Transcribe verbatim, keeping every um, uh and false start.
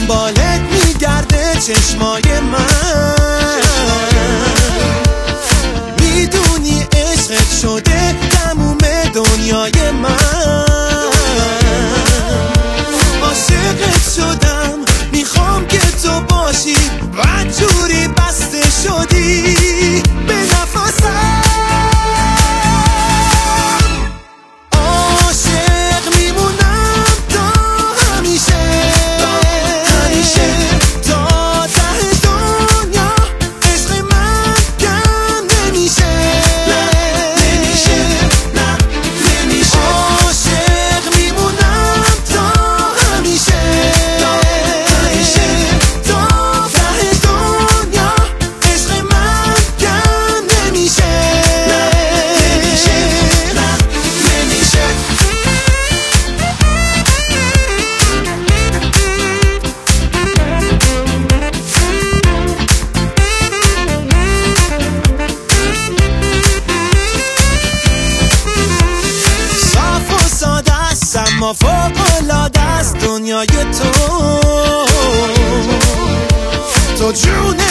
دنبالت میگرده چشمای من. میدونی عشقت شده تموم دنیای من. عاشقت شدم میخوام که تو باشی، بدجوری بسته شدی به نفسم. عاشق میمونم تا همیشه، همیشه تا ته دنیا. عشق من کم نمیشه، نمیشه، نه نمیشه. عاشق میمونم تا همیشه، همیشه تا ته دنیا. عشق من کم نمیشه، نمیشه، نه نمیشه. صاف و ساده است اما فوق‌العاده است دنیای تو. تو جون